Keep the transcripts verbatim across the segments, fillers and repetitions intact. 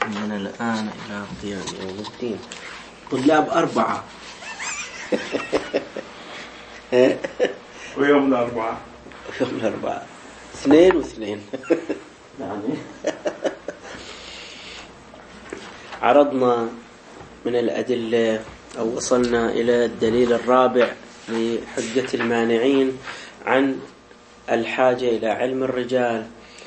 من الآن إلى قيام يوم الدين. طلاب أربعة. ويوم الأربعاء يوم الأربعاء اثنين واثنين. يعني عرضنا من الأدلة أو وصلنا إلى الدليل الرابع لحجة المانعين عن الحاجة إلى علم الرجال.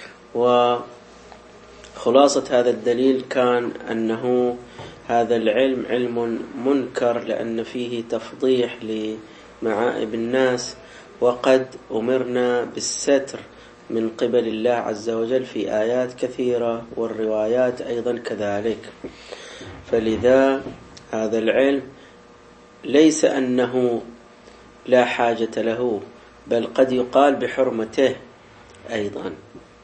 وخلاصة هذا الدليل كان أنه هذا العلم علم منكر لأن فيه تفضيح لمعائب الناس، وقد أمرنا بالستر من قبل الله عز وجل في آيات كثيرة والروايات أيضا كذلك. فلذا هذا العلم ليس أنه لا حاجة له، بل قد يقال بحرمته أيضا.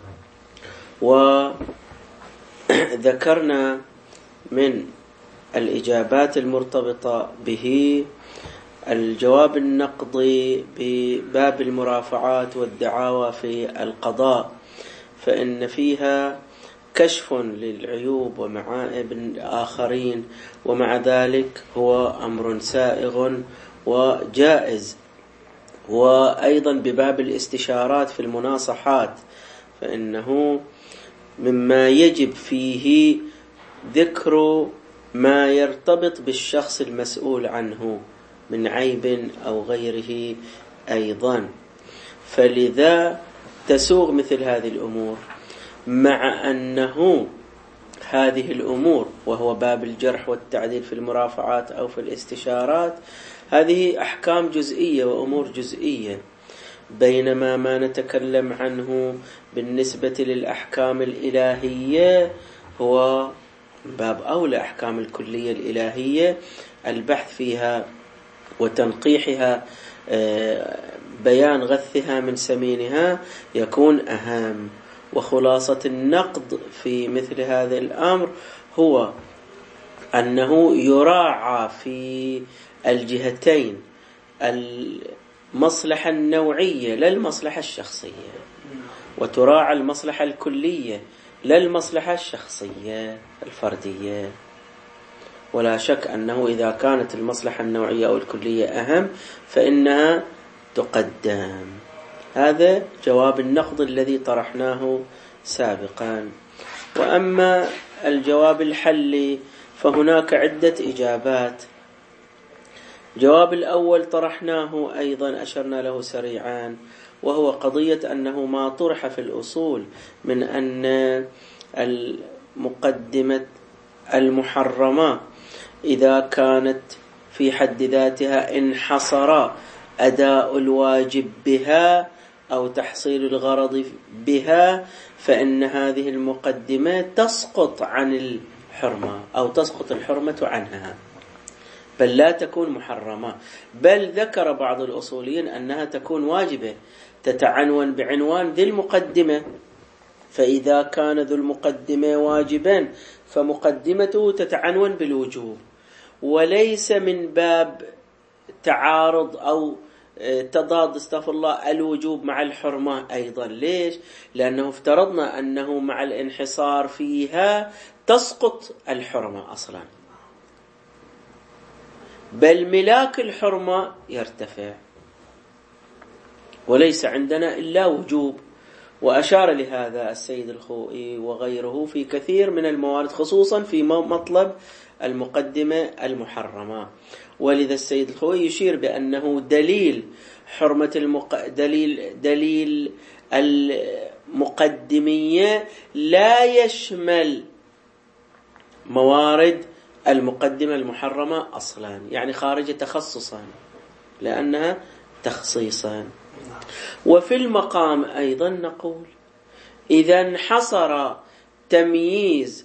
وذكرنا من الإجابات المرتبطة به الجواب النقضي بباب المرافعات والدعاوى في القضاء، فإن فيها كشف للعيوب ومعائب الآخرين، ومع ذلك هو أمر سائغ وجائز. وأيضا بباب الاستشارات في المناصحات، فإنه مما يجب فيه ذكر ما يرتبط بالشخص المسؤول عنه من عيب أو غيره أيضا. فلذا تسوغ مثل هذه الأمور، مع أنه هذه الأمور وهو باب الجرح والتعديل في المرافعات أو في الاستشارات هذه أحكام جزئية وأمور جزئية، بينما ما نتكلم عنه بالنسبة للأحكام الإلهية هو باب أولى. أحكام الكلية الإلهية البحث فيها وتنقيحها، بيان غثها من سمينها يكون أهم. وخلاصة النقد في مثل هذا الأمر هو أنه يراعى في الجهتين المصلحة النوعية لا المصلحة الشخصية، وتراعى المصلحة الكلية لا المصلحة الشخصية الفردية. ولا شك أنه إذا كانت المصلحة النوعية أو الكلية أهم فإنها تقدم. هذا جواب النقد الذي طرحناه سابقا. وأما الجواب الحلي فهناك عدة إجابات. جواب الأول طرحناه أيضا أشرنا له سريعا، وهو قضية أنه ما طرح في الأصول من أن المقدمة المحرمة إذا كانت في حد ذاتها انحصر أداء الواجب بها أو تحصيل الغرض بها، فإن هذه المقدمة تسقط عن الحرمة أو تسقط الحرمة عنها، بل لا تكون محرمة. بل ذكر بعض الأصوليين أنها تكون واجبة، تتعنون بعنوان ذي المقدمة. فإذا كان ذو المقدمة واجبا فمقدمته تتعنون بالوجوب، وليس من باب تعارض أو تضاد استغفر الله الوجوب مع الحرمة أيضا. ليش؟ لأنه افترضنا أنه مع الانحصار فيها تسقط الحرمة أصلا، بل ملاك الحرمة يرتفع، وليس عندنا إلا وجوب. وأشار لهذا السيد الخوئي وغيره في كثير من الموارد، خصوصا في مطلب المقدمة المحرمة. ولذا السيد الخوئي يشير بأنه دليل حرمة المق... دليل دليل المقدمية لا يشمل موارد المقدمة المحرمة أصلا، يعني خارج تخصصا لأنها تخصيصا. وفي المقام أيضا نقول إذا انحصر تمييز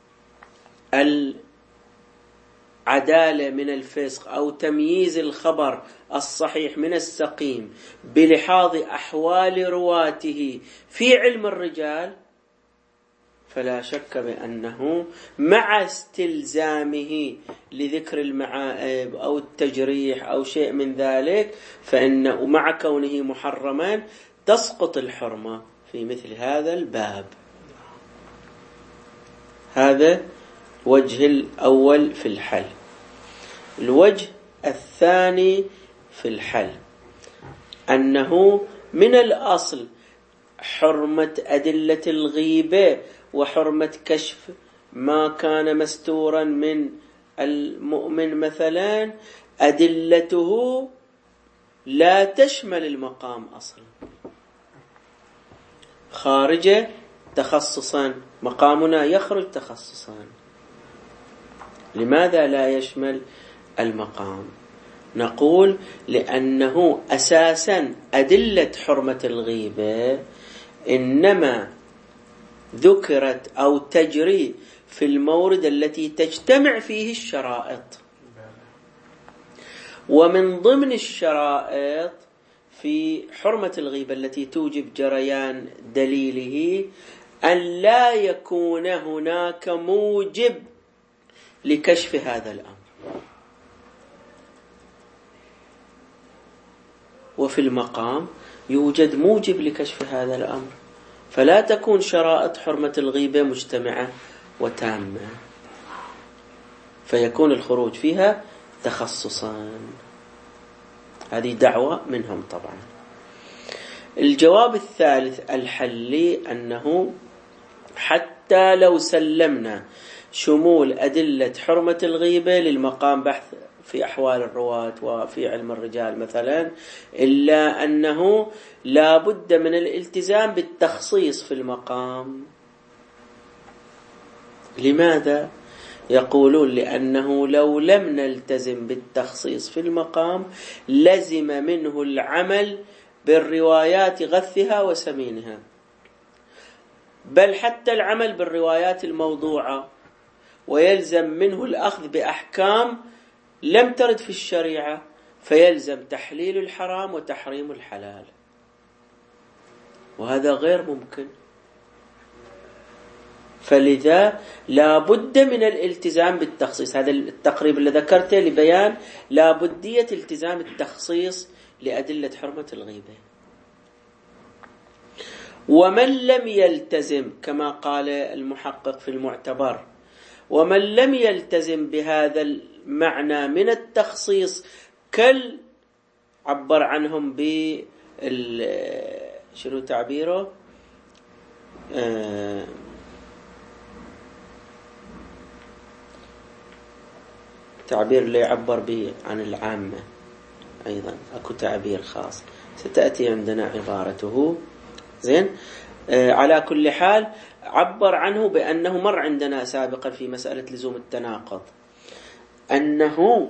العدالة من الفسق أو تمييز الخبر الصحيح من السقيم بلحاظ أحوال رواته في علم الرجال، فلا شك بأنه مع استلزامه لذكر المعائب أو التجريح أو شيء من ذلك، فإنه مع كونه محرما تسقط الحرمة في مثل هذا الباب. هذا وجه الأول في الحل. الوجه الثاني في الحل أنه من الأصل حرمة أدلة الغيبة وحرمة كشف ما كان مستورا من المؤمن مثلا أدلته لا تشمل المقام أصلا، خارجة تخصصا، مقامنا يخرج تخصصا. لماذا لا يشمل المقام؟ نقول لأنه أساسا أدلة حرمة الغيبة إنما ذكرت أو تجري في المورد التي تجتمع فيه الشرائط، ومن ضمن الشرائط في حرمة الغيبة التي توجب جريان دليله أن لا يكون هناك موجب لكشف هذا الأمر. وفي المقام يوجد موجب لكشف هذا الأمر، فلا تكون شرائط حرمة الغيبة مجتمعة وتامة، فيكون الخروج فيها تخصصا. هذه دعوة منهم طبعا. الجواب الثالث الحلي أنه حتى لو سلمنا شمول أدلة حرمة الغيبة للمقام بحث في أحوال الرواة وفي علم الرجال مثلا، إلا أنه لا بد من الالتزام بالتخصيص في المقام. لماذا؟ يقولون لأنه لو لم نلتزم بالتخصيص في المقام لزم منه العمل بالروايات غثها وسمينها، بل حتى العمل بالروايات الموضوعة، ويلزم منه الأخذ بأحكام لم ترد في الشريعة، فيلزم تحليل الحرام وتحريم الحلال، وهذا غير ممكن. فلذا لا بد من الالتزام بالتخصيص. هذا التقريب اللي ذكرته لبيان لا بدية التزام التخصيص لأدلة حرمة الغيبة. ومن لم يلتزم كما قال المحقق في المعتبر، ومن لم يلتزم بهذا المعنى من التخصيص كل عبر عنهم ب شنو تعبيره آه تعبير اللي يعبر به عن العامة، أيضا أكو تعبير خاص ستأتي عندنا عبارته. زين آه على كل حال عبر عنه بأنه مر عندنا سابقا في مسألة لزوم التناقض، أنه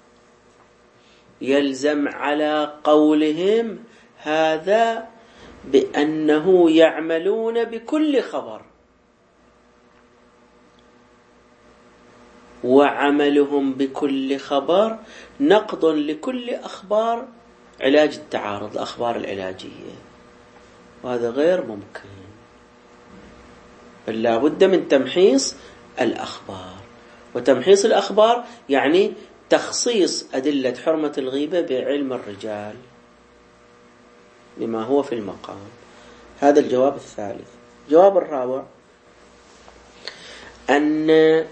يلزم على قولهم هذا بأنه يعملون بكل خبر، وعملهم بكل خبر نقض لكل أخبار علاج التعارض، الأخبار العلاجية، وهذا غير ممكن. بل لا بد من تمحيص الأخبار، وتمحيص الأخبار يعني تخصيص أدلة حرمة الغيبة بعلم الرجال لما هو في المقام. هذا الجواب الثالث. الجواب الرابع أن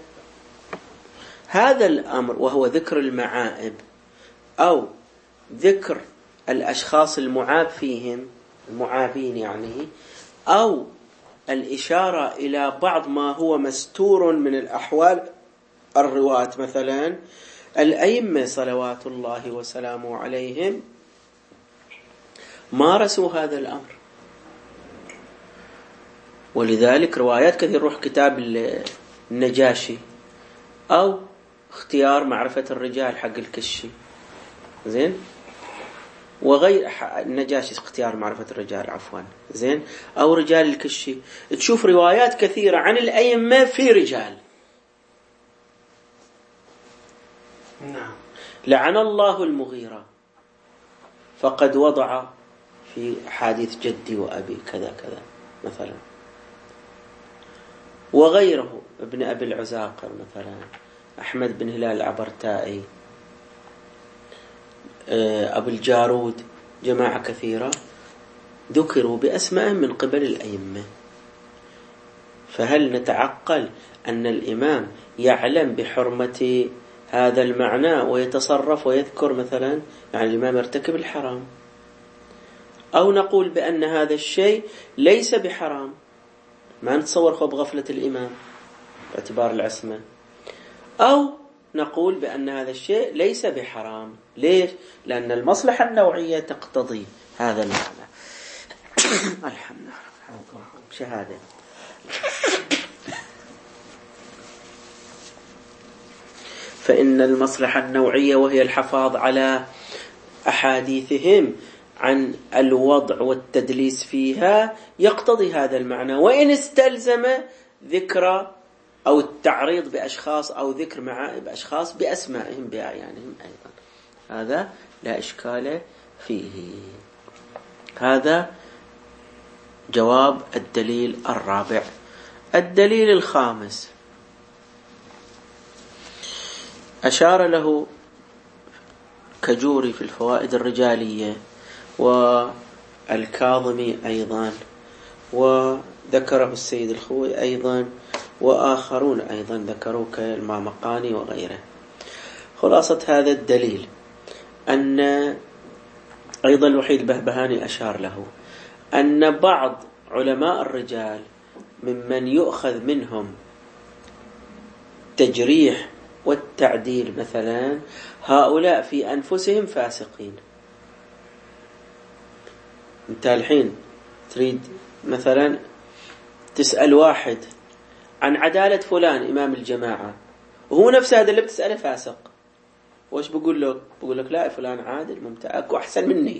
هذا الأمر وهو ذكر المعائب أو ذكر الأشخاص المعاب فيهم، المعابين يعني، أو الإشارة إلى بعض ما هو مستور من الأحوال الرواة مثلا، الأئمة صلوات الله وسلامه عليهم مارسوا هذا الأمر. ولذلك روايات كثير، روح كتاب النجاشي أو اختيار معرفة الرجال حق الكشي، زين، وغير النجاشي اختيار معرفة الرجال عفوا، زين، أو رجال الكشي، تشوف روايات كثيرة عن الأئمة في رجال. نعم. لعن الله المغيرة فقد وضع في حديث جدي وأبي كذا كذا مثلا، وغيره ابن أبي العزاقر مثلا، أحمد بن هلال العبرتائي، أبو الجارود، جماعة كثيرة ذكروا بأسماء من قبل الأئمة. فهل نتعقل أن الإمام يعلم بحرمة هذا المعنى ويتصرف ويذكر مثلا يعني الإمام يرتكب الحرام، أو نقول بأن هذا الشيء ليس بحرام، ما نتصور خب غفلة الإمام باعتبار العصمة، أو نقول بأن هذا الشيء ليس بحرام. ليش؟ لأن المصلحة النوعية تقتضي هذا المعنى. الحمد لله. شهادة. فإن المصلحة النوعية وهي الحفاظ على أحاديثهم عن الوضع والتدليس فيها يقتضي هذا المعنى، وإن استلزم ذكر أو التعريض بأشخاص أو ذكر مع بأشخاص بأسمائهم بأعيانهم أيضا، هذا لا إشكال فيه. هذا جواب الدليل الرابع. الدليل الخامس أشار له كجوري في الفوائد الرجالية والكاظمي أيضا، وذكره السيد الخوي أيضا، وآخرون أيضا ذكروا كالمامقاني وغيره. خلاصة هذا الدليل أن أيضا الوحيد البهبهاني أشار له أن بعض علماء الرجال ممن يؤخذ منهم تجريح والتعديل مثلا، هؤلاء في أنفسهم فاسقين. انت الحين تريد مثلا تسأل واحد عن عدالة فلان إمام الجماعة، وهو نفس هذا اللي بتسأله فاسق، وش بقول له؟ بقول لك لا فلان عادل ممتاز وأحسن مني.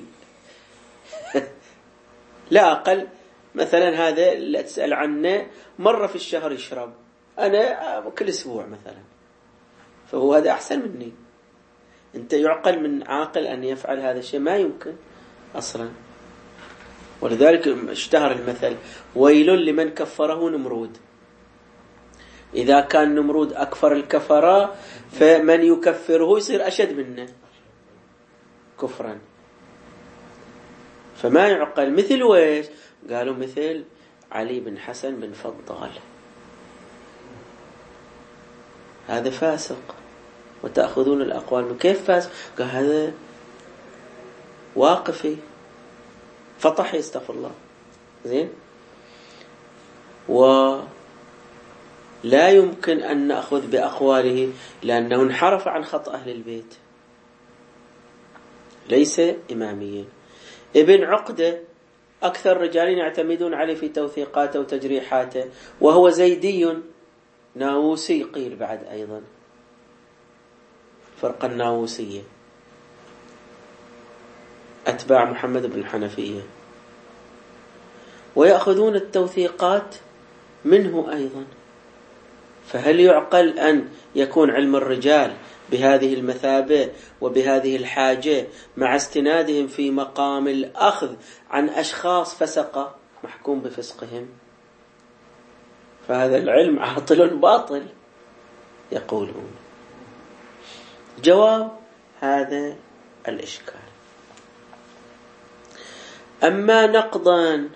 لا أقل. مثلا هذا اللي تسأل عنه مرة في الشهر يشرب، أنا كل أسبوع مثلا، فهو هذا أحسن مني. أنت يعقل من عاقل أن يفعل هذا الشيء؟ ما يمكن أصلا. ولذلك اشتهر المثل ويل لمن كفره نمرود. إذا كان نمرود أكفر الكفراء، فمن يكفره يصير أشد منه كفرا. فما يعقل. مثل ويش؟ قالوا مثل علي بن حسن بن فضال، هذا فاسق وتأخذون الأقوال من كيف فاسق؟ قال هذا واقفي فطح يستغفر الله. زين. ولا يمكن أن نأخذ بأقواله لأنه انحرف عن خط أهل البيت، ليس إماميا. ابن عقدة أكثر رجالين يعتمدون عليه في توثيقاته وتجريحاته، وهو زيدي ناووسي قيل بعد أيضا، فرقة الناووسية أتباع محمد بن الحنفية، ويأخذون التوثيقات منه أيضا. فهل يعقل أن يكون علم الرجال بهذه المثابة وبهذه الحاجة مع استنادهم في مقام الأخذ عن أشخاص فسقة محكوم بفسقهم؟ فهذا العلم عاطل باطل يقولون. جواب هذا الإشكال. أما نقضا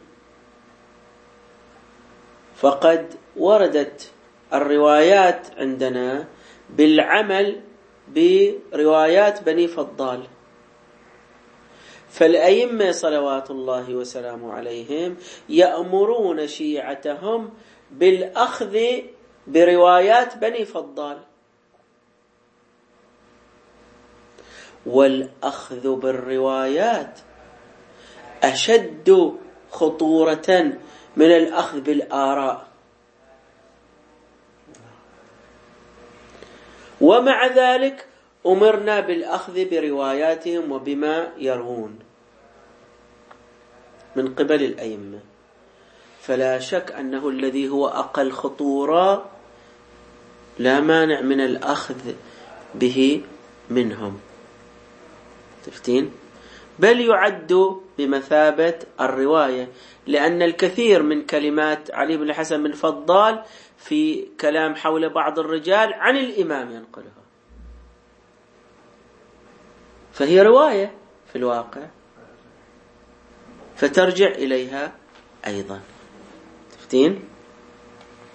فقد وردت الروايات عندنا بالعمل بروايات بني فضال، فالأئمة صلوات الله وسلامه عليهم يأمرون شيعتهم بالأخذ بروايات بني فضال، والأخذ بالروايات أشد خطورة من الأخذ بالآراء. ومع ذلك أمرنا بالأخذ برواياتهم وبما يروون من قبل الأئمة، فلا شك أنه الذي هو أقل خطورة لا مانع من الأخذ به منهم. تفتين؟ بل يعد بمثابة الرواية، لأن الكثير من كلمات علي بن الحسن بن فضال في كلام حول بعض الرجال عن الإمام ينقلها، فهي رواية في الواقع، فترجع إليها أيضا. تفتين؟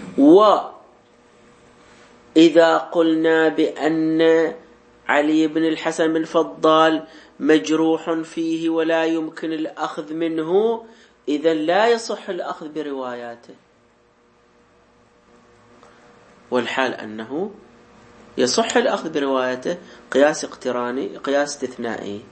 وإذا قلنا بأن علي بن الحسن بن فضال مجروح فيه ولا يمكن الأخذ منه، إذن لا يصح الأخذ برواياته، والحال أنه يصح الأخذ بروايته قياس اقتراني، قياس استثنائي.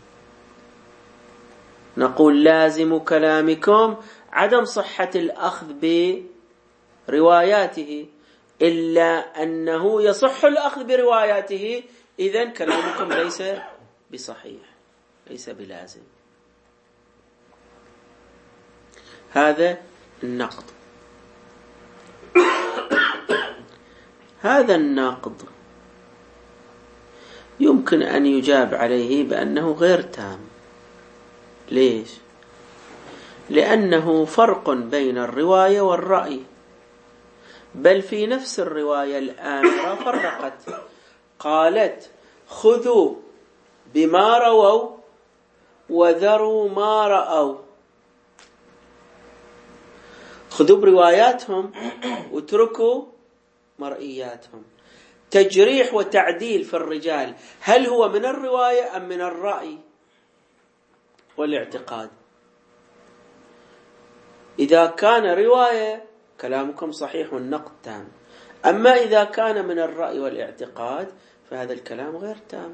نقول لازم كلامكم عدم صحة الأخذ برواياته، إلا أنه يصح الأخذ برواياته، إذن كلامكم ليس بصحيح، ليس بلازم. هذا النقد. هذا النقد يمكن أن يجاب عليه بأنه غير تام. ليش؟ لأنه فرق بين الرواية والرأي، بل في نفس الرواية الآمرة فرقت، قالت خذوا بما رووا وذروا ما رأوا. خذوا برواياتهم واتركوا مرئياتهم. تجريح وتعديل في الرجال هل هو من الرواية أم من الرأي والاعتقاد؟ إذا كان رواية كلامكم صحيح والنقد تام، أما إذا كان من الرأي والاعتقاد فهذا الكلام غير تام،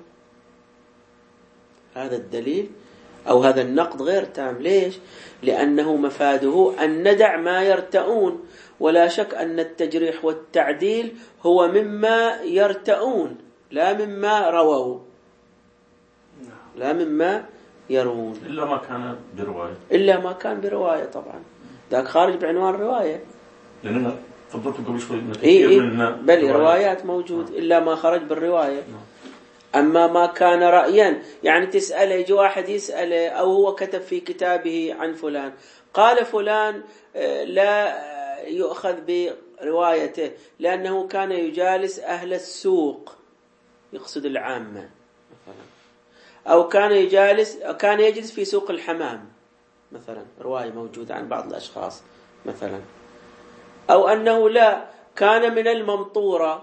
هذا الدليل أو هذا النقد غير تام. ليش؟ لأنه مفاده أن ندع ما يرتؤون، ولا شك أن التجريح والتعديل هو مما يرتؤون لا مما رووا، لا مما يروون، إلا ما كان برواية، إلا ما كان برواية. طبعا ذاك خارج بعنوان رواية، لأننا فضلت قبل شوي إيه إيه بل روايات موجود إلا ما خرج بالرواية. أما ما كان رأيا، يعني تسأله، يجي واحد يسأله أو هو كتب في كتابه عن فلان، قال فلان لا يؤخذ بروايته لأنه كان يجالس أهل السوق، يقصد العامة مثلا، أو كان يجالس كان يجلس في سوق الحمام مثلا، رواية موجودة عن بعض الأشخاص مثلا، أو أنه لا كان من الممطورة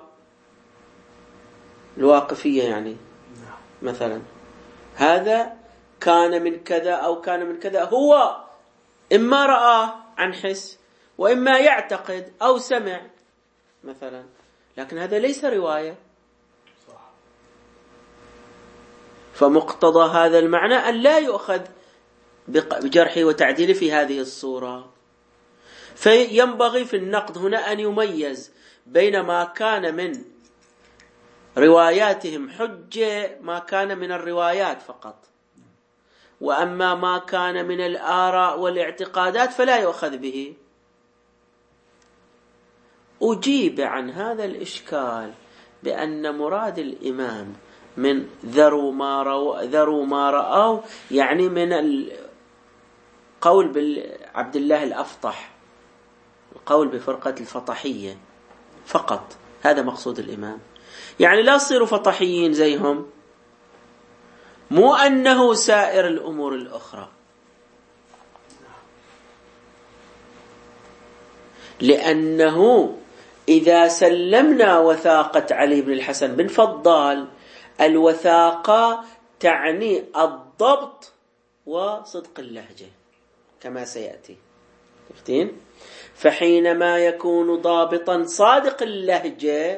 الواقفية يعني مثلا، هذا كان من كذا أو كان من كذا، هو إما رآه عن حس وإما يعتقد أو سمع مثلا، لكن هذا ليس رواية. فمقتضى هذا المعنى أن لا يؤخذ بجرحه وتعديله في هذه الصورة. فينبغي في النقد هنا أن يميز بين ما كان من رواياتهم حجة، ما كان من الروايات فقط، وأما ما كان من الآراء والاعتقادات فلا يؤخذ به. أجيب عن هذا الإشكال بأن مراد الإمام من ذروا ما رأوا ذروا ما رأوا يعني من القول بعبد الله الأفطح، القول بفرقة الفطحية فقط، هذا مقصود الإمام. يعني لا تصيروا فطحيين زيهم، مو أنه سائر الأمور الأخرى، لأنه إذا سلمنا وثاقة علي بن الحسن بن فضال، الوثاقة تعني الضبط وصدق اللهجة كما سيأتي، شفتين؟ فحينما يكون ضابطا صادق اللهجة،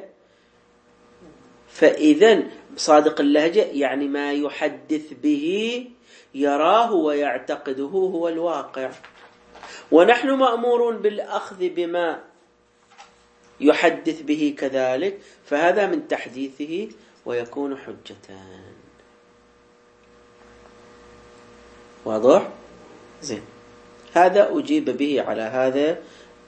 فإذن صادق اللهجة يعني ما يحدث به يراه ويعتقده هو الواقع، ونحن مأمورون بالأخذ بما يحدث به كذلك، فهذا من تحديثه ويكون حجة. واضح؟ زين، هذا أجيب به على هذا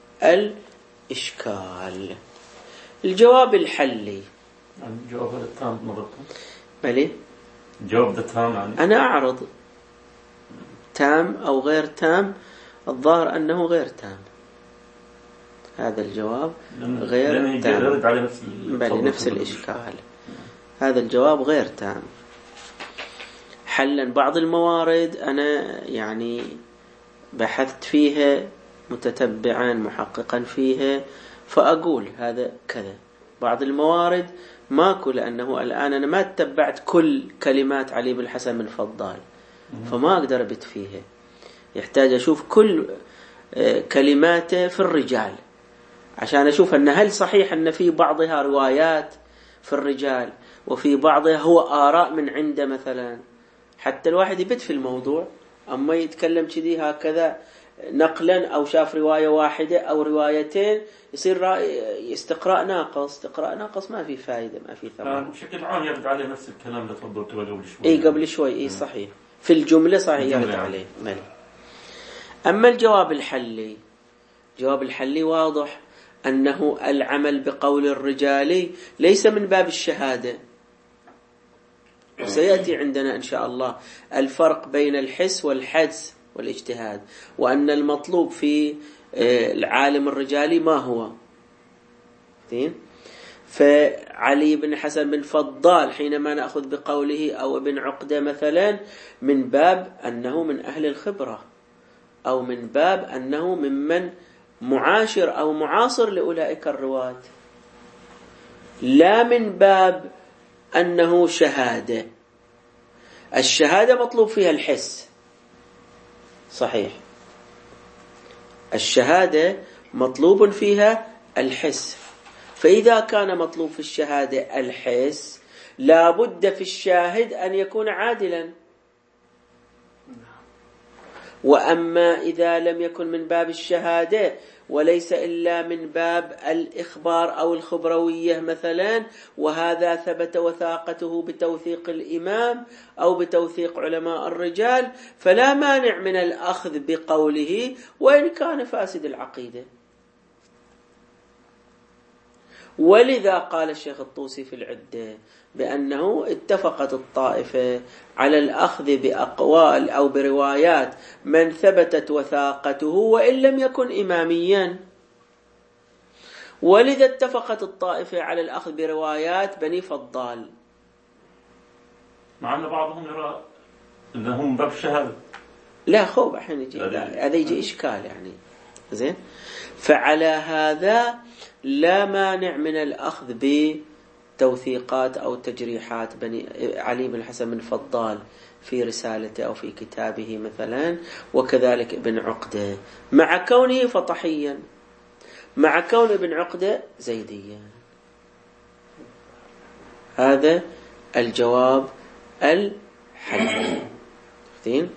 الإشكال. الجواب الحلي، الجواب هذا تام مرتين. بلي الجواب ده تام يعني. أنا أعرض تام أو غير تام، الظاهر أنه غير تام، هذا الجواب غير تام، بل نفس الإشكال، هذا الجواب غير تام. حلا بعض الموارد أنا يعني بحثت فيها متتبعا محققا فيها، فأقول هذا كذا. بعض الموارد ماكو، لأنه الآن أنا ما اتبعت كل كلمات علي بن الحسن بن فضال، فما أقدر أبت فيها. يحتاج أشوف كل كلماته في الرجال عشان أشوف أن هل صحيح أن في بعضها روايات في الرجال وفي بعضها هو آراء من عنده مثلا، حتى الواحد يبت في الموضوع. أما يتكلم كذي هكذا نقلا أو شاف رواية واحدة أو روايتين يصير استقراء ناقص. استقراء ناقص ما في فائدة، ما في ثمن. بشكل عام يرد عليه نفس الكلام اللي تفضلته قبل شوي. إيه قبل شوي إيه صحيح، في الجملة صحيح يرد عليه. مالي. أما الجواب الحلي، جواب الحلي واضح أنه العمل بقول الرجال ليس من باب الشهادة. وسيأتي عندنا إن شاء الله الفرق بين الحس والحدس والاجتهاد، وأن المطلوب في العالم الرجالي ما هو. فعلي بن حسن بن فضال حينما نأخذ بقوله أو ابن عقدة مثلا من باب أنه من أهل الخبرة، أو من باب أنه ممن معاشر أو معاصر لأولئك الرواة، لا من باب أنه شهادة. الشهادة مطلوب فيها الحس، صحيح، الشهادة مطلوب فيها الحس. فإذا كان مطلوب في الشهادة الحس لا بد في الشاهد أن يكون عادلا. وأما إذا لم يكن من باب الشهادة وليس إلا من باب الإخبار أو الخبروية مثلا، وهذا ثبت وثاقته بتوثيق الإمام أو بتوثيق علماء الرجال، فلا مانع من الأخذ بقوله وإن كان فاسد العقيدة. ولذا قال الشيخ الطوسي في العدة بأنه اتفقت الطائفة على الأخذ بأقوال أو بروايات من ثبتت وثاقته وإن لم يكن إماميا. ولذا اتفقت الطائفة على الأخذ بروايات بني فضال، مع أن بعضهم يرى أنهم باب الشهادة. لا خوب الحين يجي هذا يجي إشكال يعني زين. فعلى هذا لا مانع من الأخذ بتوثيقات أو تجريحات بني علي بن الحسن بن فضال في رسالته أو في كتابه مثلا، وكذلك ابن عقدة مع كونه فطحيا، مع كون ابن عقدة زيديا. هذا الجواب الحلي. فين؟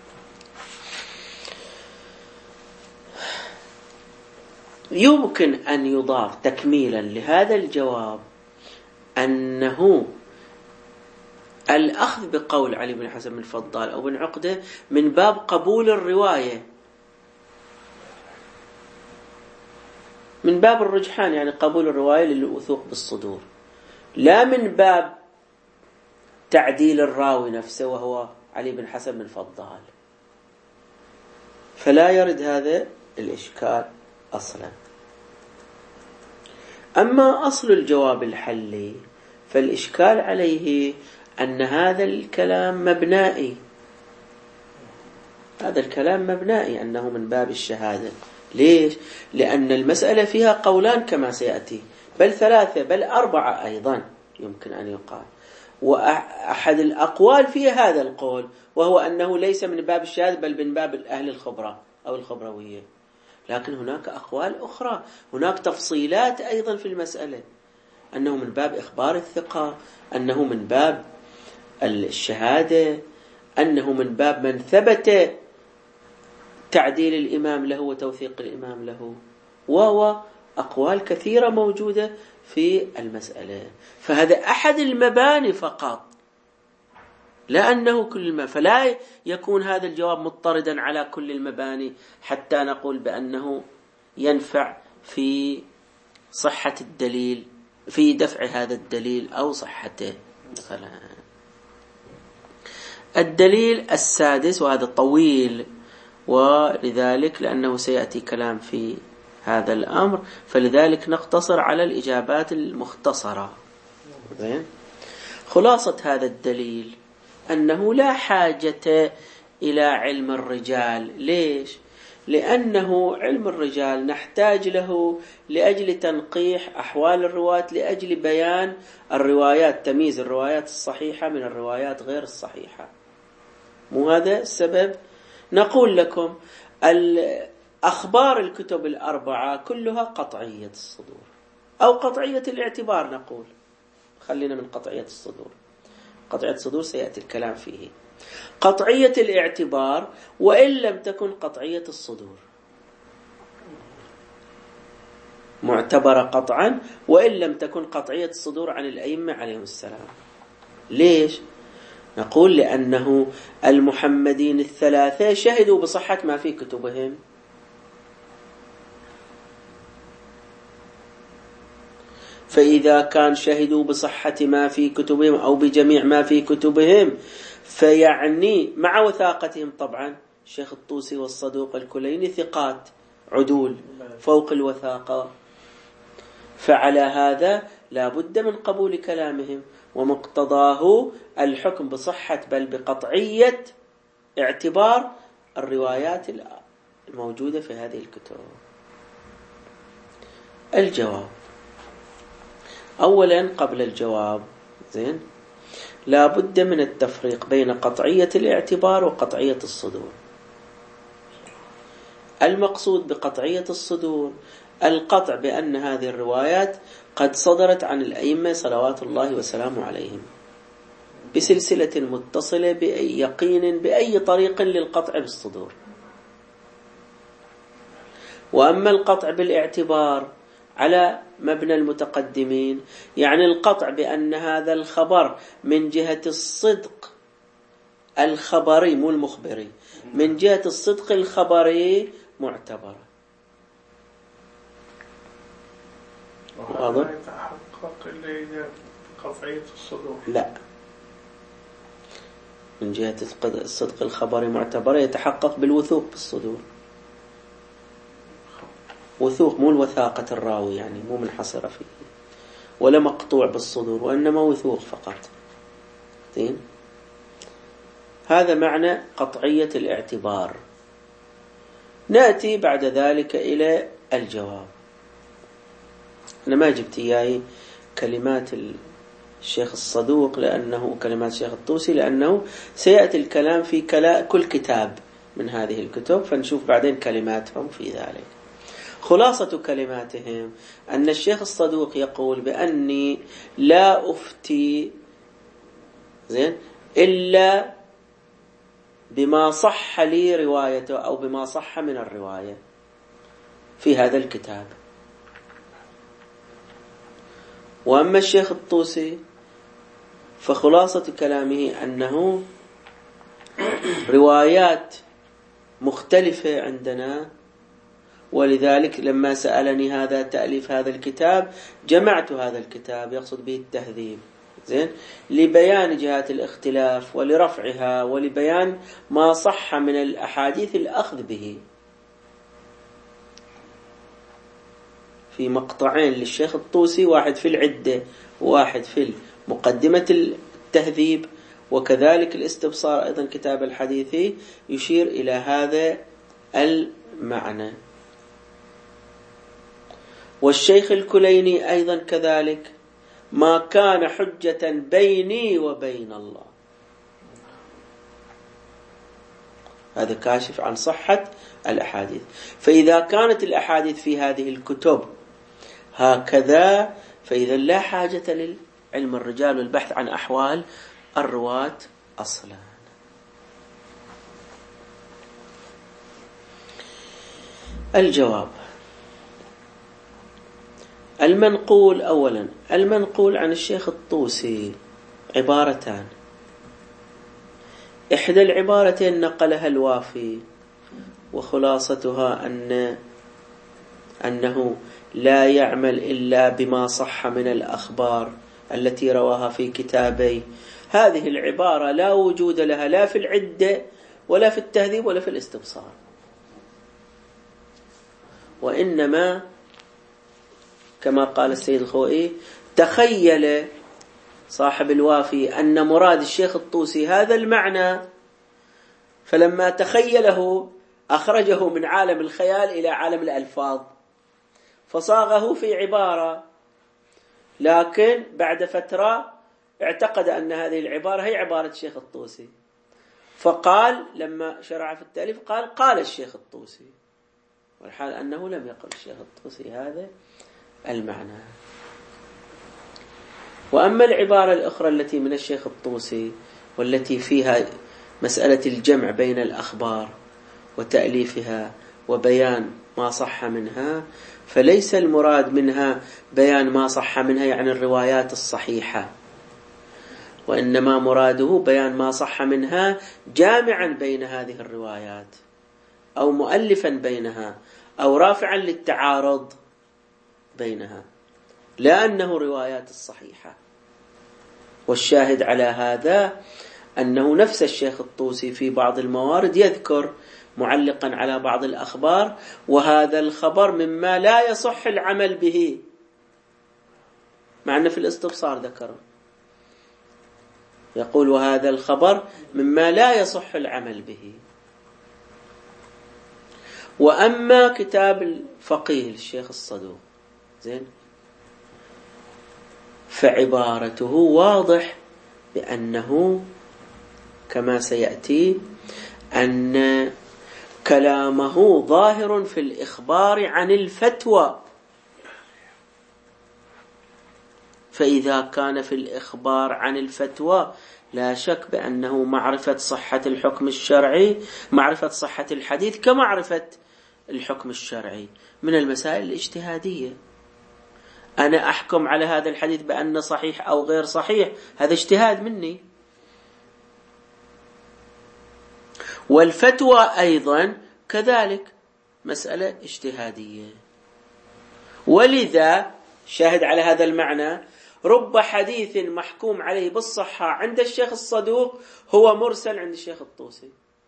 يمكن أن يضاف تكميلا لهذا الجواب أنه الأخذ بقول علي بن حسن بن فضال أو بن عقدة من باب قبول الرواية، من باب الرجحان، يعني قبول الرواية للوثوق بالصدور، لا من باب تعديل الراوي نفسه وهو علي بن حسن بن فضال. فلا يرد هذا الإشكال أصلا. أما أصل الجواب الحلي فالإشكال عليه أن هذا الكلام مبنائي، هذا الكلام مبنائي أنه من باب الشهادة. ليش؟ لأن المسألة فيها قولان كما سيأتي، بل ثلاثة بل أربعة أيضا يمكن أن يقال، وأحد الأقوال فيها هذا القول وهو أنه ليس من باب الشهادة بل من باب أهل الخبرة أو الخبروية. لكن هناك أقوال أخرى، هناك تفصيلات أيضا في المسألة، أنه من باب إخبار الثقة، أنه من باب الشهادة، أنه من باب من ثبت تعديل الإمام له وتوثيق الإمام له، وهو أقوال كثيرة موجودة في المسألة. فهذا أحد المباني فقط، لا أنه كل المباني، فلا يكون هذا الجواب مضطردا على كل المباني حتى نقول بأنه ينفع في صحة الدليل، في دفع هذا الدليل أو صحته مثلا. الدليل السادس، وهذا طويل ولذلك لأنه سيأتي كلام في هذا الأمر فلذلك نقتصر على الإجابات المختصرة. خلاصة هذا الدليل أنه لا حاجة إلى علم الرجال. ليش؟ لأنه علم الرجال نحتاج له لأجل تنقيح أحوال الرواة، لأجل بيان الروايات، تمييز الروايات الصحيحة من الروايات غير الصحيحة. مو هذا السبب؟ نقول لكم أخبار الكتب الأربعة كلها قطعية الصدور أو قطعية الاعتبار. نقول خلينا من قطعية الصدور، قطعية الصدور سيأتي الكلام فيه. قطعية الاعتبار وإن لم تكن قطعية الصدور، معتبرة قطعا وإن لم تكن قطعية الصدور عن الأئمة عليهم السلام. ليش؟ نقول لأنه المحمدين الثلاثة شهدوا بصحة ما في كتبهم، فإذا كان شهدوا بصحة ما في كتبهم أو بجميع ما في كتبهم، فيعني مع وثاقتهم طبعا. الشيخ الطوسي والصدوق الكليني ثقات عدول فوق الوثاقة، فعلى هذا لا بد من قبول كلامهم، ومقتضاه الحكم بصحة بل بقطعية اعتبار الروايات الموجودة في هذه الكتب. الجواب أولا قبل الجواب زين لا بد من التفريق بين قطعية الاعتبار وقطعية الصدور. المقصود بقطعية الصدور القطع بأن هذه الروايات قد صدرت عن الأئمة صلوات الله وسلامه عليهم بسلسلة متصلة بأي يقين بأي طريق للقطع بالصدور. وأما القطع بالاعتبار على مبنى المتقدمين، يعني القطع بأن هذا الخبر من جهة الصدق الخبري مو المخبري، من جهة الصدق الخبري معتبر. واضح؟ يتحقق إلا قطعية الصدور. لا، من جهة الصدق الخبري معتبر يتحقق بالوثوق بالصدور. وثوق مو الوثاقة الراوي، يعني مو منحصرة فيه ولا مقطوع بالصدور، وإنما وثوق فقط. زين، هذا معنى قطعية الاعتبار. نأتي بعد ذلك إلى الجواب. أنا ما جبت إياي كلمات الشيخ الصدوق لأنه كلمات الشيخ الطوسي، لأنه سيأتي الكلام في كل كتاب من هذه الكتب، فنشوف بعدين كلماتهم في ذلك. خلاصة كلماتهم أن الشيخ الصدوق يقول بأني لا أفتي زين إلا بما صح لي روايته أو بما صح من الرواية في هذا الكتاب. وأما الشيخ الطوسي فخلاصة كلامه أنه روايات مختلفة عندنا، ولذلك لما سألني هذا تأليف هذا الكتاب جمعت هذا الكتاب، يقصد به التهذيب زين لبيان جهات الاختلاف ولرفعها ولبيان ما صح من الأحاديث الأخذ به. في مقطعين للشيخ الطوسي، واحد في العدة وواحد في مقدمة التهذيب، وكذلك الاستبصار أيضا كتاب الحديثي يشير إلى هذا المعنى. والشيخ الكليني أيضا كذلك ما كان حجة بيني وبين الله، هذا كاشف عن صحة الأحاديث. فإذا كانت الأحاديث في هذه الكتب هكذا فإذا لا حاجة للعلم الرجال والبحث عن أحوال الرواة أصلا. الجواب المنقول. أولا المنقول عن الشيخ الطوسي عبارتان، إحدى العبارتين نقلها الوافي وخلاصتها أن أنه لا يعمل إلا بما صح من الأخبار التي رواها في كتابي. هذه العبارة لا وجود لها لا في العدة ولا في التهذيب ولا في الاستبصار، وإنما كما قال السيد الخوئي تخيل صاحب الوافي أن مراد الشيخ الطوسي هذا المعنى، فلما تخيله أخرجه من عالم الخيال إلى عالم الألفاظ فصاغه في عبارة، لكن بعد فترة اعتقد أن هذه العبارة هي عبارة الشيخ الطوسي، فقال لما شرع في التأليف قال قال الشيخ الطوسي، والحال أنه لم يقل الشيخ الطوسي هذا المعنى. وأما العبارة الأخرى التي من الشيخ الطوسي والتي فيها مسألة الجمع بين الأخبار وتأليفها وبيان ما صح منها، فليس المراد منها بيان ما صح منها يعني الروايات الصحيحة، وإنما مراده بيان ما صح منها جامعا بين هذه الروايات أو مؤلفا بينها أو رافعا للتعارض بينها، لا أنه روايات الصحيحة. والشاهد على هذا أنه نفس الشيخ الطوسي في بعض الموارد يذكر معلقا على بعض الأخبار وهذا الخبر مما لا يصح العمل به، مع أن في الاستبصار ذكره يقول وهذا الخبر مما لا يصح العمل به. وأما كتاب الفقيه للشيخ الصدوق زين فعبارته واضح بأنه كما سيأتي أن كلامه ظاهر في الإخبار عن الفتوى، فإذا كان في الإخبار عن الفتوى لا شك بأنه معرفة صحة الحكم الشرعي، معرفة صحة الحديث كمعرفة الحكم الشرعي من المسائل الاجتهادية. أنا أحكم على هذا الحديث بأنه صحيح أو غير صحيح، هذا اجتهاد مني. والفتوى أيضا كذلك مسألة اجتهادية. ولذا شاهد على هذا المعنى رب حديث محكوم عليه بالصحة عند الشيخ الصدوق هو مرسل عند الشيخ الطوسي،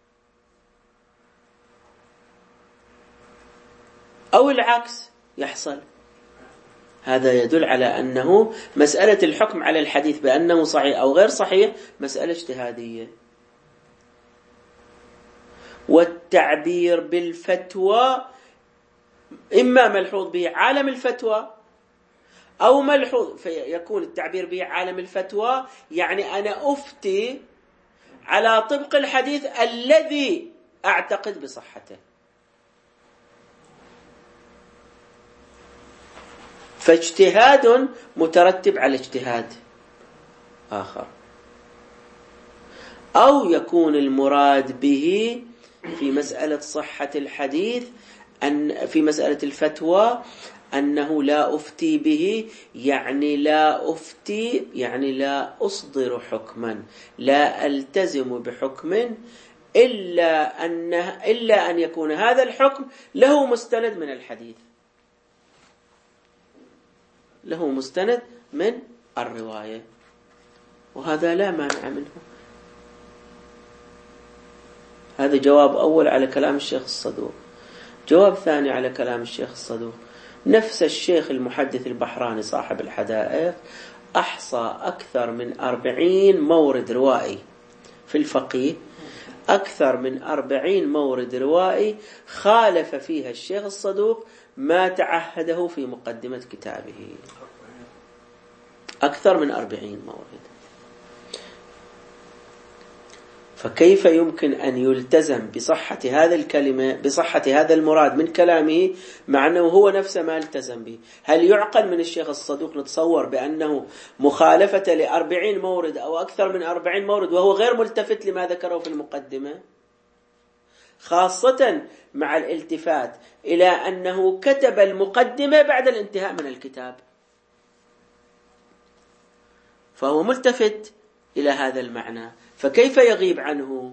أو العكس يحصل. هذا يدل على أنه مسألة الحكم على الحديث بأنه صحيح أو غير صحيح مسألة اجتهادية. والتعبير بالفتوى إما ملحوظ به عالم الفتوى أو ملحوظ فيكون التعبير به عالم الفتوى يعني أنا أفتي على طبق الحديث الذي أعتقد بصحته، فاجتهاد مترتب على اجتهاد آخر. أو يكون المراد به في مسألة صحة الحديث أن في مسألة الفتوى أنه لا أفتي به يعني لا أفتي يعني لا أصدر حكما، لا ألتزم بحكم إلا أنه إلا أن يكون هذا الحكم له مستند من الحديث، له مستند من الرواية، وهذا لا مانع منه. هذا جواب أول على كلام الشيخ الصدوق. جواب ثاني على كلام الشيخ الصدوق، نفس الشيخ المحدث البحراني صاحب الحدائق أحصى أكثر من أربعين مورد روائي في الفقيه، أكثر من أربعين مورد روائي خالف فيها الشيخ الصدوق ما تعهده في مقدمة كتابه، أكثر من أربعين مورد. فكيف يمكن أن يلتزم بصحة هذا الكلمة بصحة هذا المراد من كلامه مع أنه هو نفسه ما التزم به؟ هل يعقل من الشيخ الصدوق نتصور بأنه مخالفة لأربعين مورد أو أكثر من أربعين مورد وهو غير ملتفت لما ذكره في المقدمة، خاصة مع الالتفات إلى أنه كتب المقدمة بعد الانتهاء من الكتاب، فهو ملتفت إلى هذا المعنى، فكيف يغيب عنه؟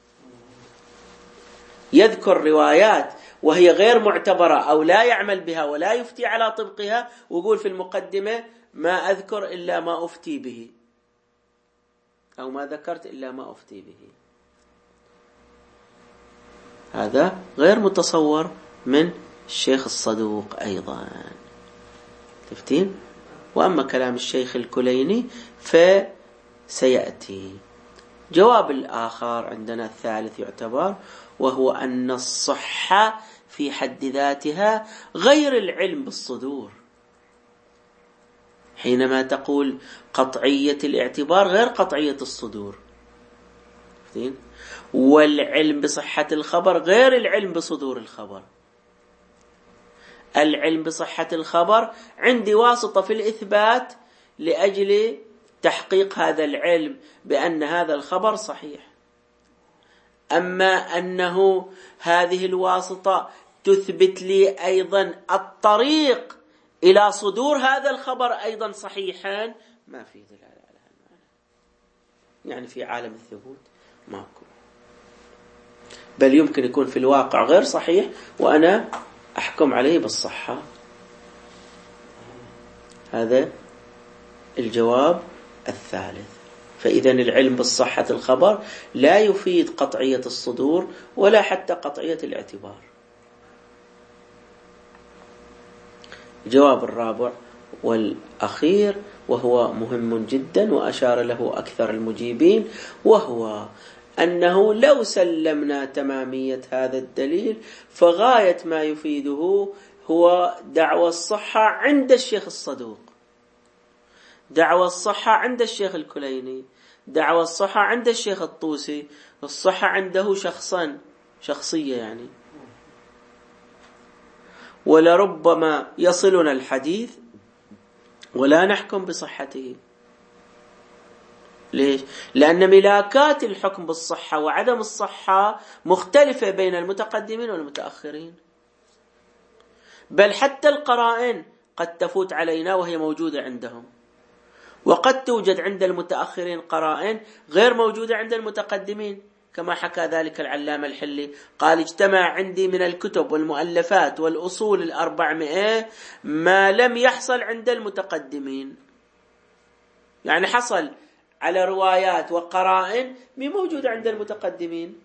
يذكر روايات وهي غير معتبرة أو لا يعمل بها ولا يفتي على طبقها، ويقول في المقدمة ما أذكر إلا ما أفتي به، أو ما ذكرت إلا ما أفتي به. هذا غير متصور من الشيخ الصدوق أيضا. تفتين؟ وأما كلام الشيخ الكليني فسيأتي. جواب الآخر عندنا الثالث يعتبر، وهو أن الصحة في حد ذاتها غير العلم بالصدور. حينما تقول قطعية الاعتبار غير قطعية الصدور، والعلم بصحة الخبر غير العلم بصدور الخبر. العلم بصحة الخبر عندي واسطة في الإثبات لأجل تحقيق هذا العلم بأن هذا الخبر صحيح. أما أنه هذه الواسطة تثبت لي أيضا الطريق إلى صدور هذا الخبر أيضا صحيحا، ما في دلالة على هذا. يعني في عالم الثبوت ماكو، بل يمكن يكون في الواقع غير صحيح وأنا أحكم عليه بالصحة. هذا الجواب الثالث. فإذا العلم بالصحة الخبر لا يفيد قطعية الصدور ولا حتى قطعية الاعتبار. الجواب الرابع والأخير وهو مهم جدا وأشار له أكثر المجيبين، وهو أنه لو سلمنا تمامية هذا الدليل فغاية ما يفيده هو دعوى الصحة عند الشيخ الصدوق، دعوى الصحة عند الشيخ الكليني، دعوى الصحة عند الشيخ الطوسي. الصحة عنده شخصا شخصية يعني، ولربما يصلنا الحديث ولا نحكم بصحته. ليش؟ لأن ملاكات الحكم بالصحة وعدم الصحة مختلفة بين المتقدمين والمتأخرين، بل حتى القرائن قد تفوت علينا وهي موجودة عندهم، وقد توجد عند المتأخرين قرائن غير موجودة عند المتقدمين، كما حكى ذلك العلامة الحلي قال: اجتمع عندي من الكتب والمؤلفات والأصول الأربعمائة ما لم يحصل عند المتقدمين. يعني حصل على روايات وقرائن مي موجودة عند المتقدمين.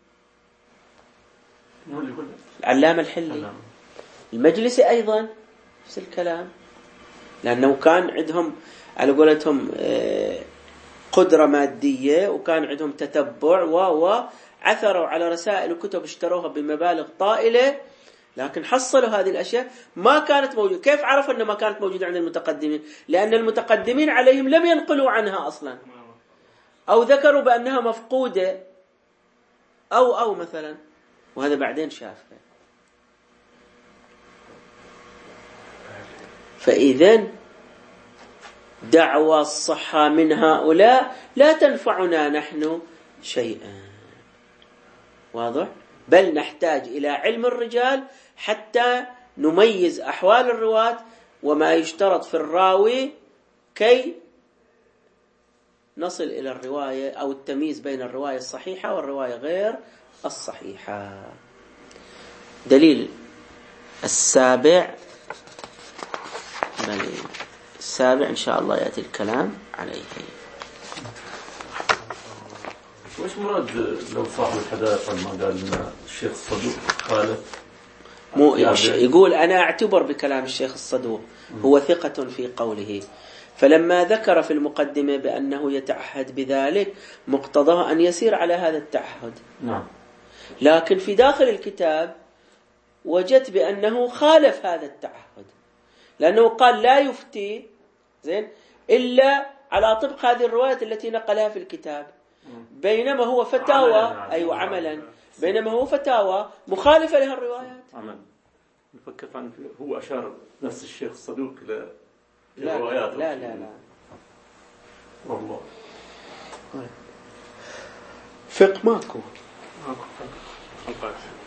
العلامة الحلي، المجلسي أيضا نفس الكلام، لأنه كان عندهم على قولتهم قدرة مادية وكان عندهم تتبع وعثروا على رسائل وكتب اشتروها بمبالغ طائلة، لكن حصلوا هذه الأشياء ما كانت موجودة. كيف عرفوا أنها ما كانت موجودة عند المتقدمين؟ لأن المتقدمين عليهم لم ينقلوا عنها أصلا، أو ذكروا بأنها مفقودة أو أو مثلا، وهذا بعدين شافه. فإذن دعوى الصحة من هؤلاء لا تنفعنا نحن شيئا. واضح؟ بل نحتاج إلى علم الرجال حتى نميز أحوال الرواة وما يشترط في الراوي كي نصل إلى الرواية أو التمييز بين الرواية الصحيحة والرواية غير الصحيحة. دليل السابع بل السابع إن شاء الله يأتي الكلام عليه. وش مراد لو صاحب الحدائق ما قال لنا الشيخ الصدوق خالف؟ مو يقول أنا أعتبر بكلام الشيخ الصدوق هو ثقة في قوله، فلما ذكر في المقدمة بأنه يتعهد بذلك مقتضاه أن يسير على هذا التعهد. نعم. لكن في داخل الكتاب وجدت بأنه خالف هذا التعهد، لأنه قال لا يفتي زين إلا على طبق هذه الروايات التي نقلها في الكتاب، بينما هو فتاوى عملاً. أيوة عملا، بينما هو فتاوى مخالفة لها الروايات. عمل نفكر عن هو أشار نفس الشيخ الصدوق ل لا لا لا لا, لا. والله فقه ماكو ماكو فقه.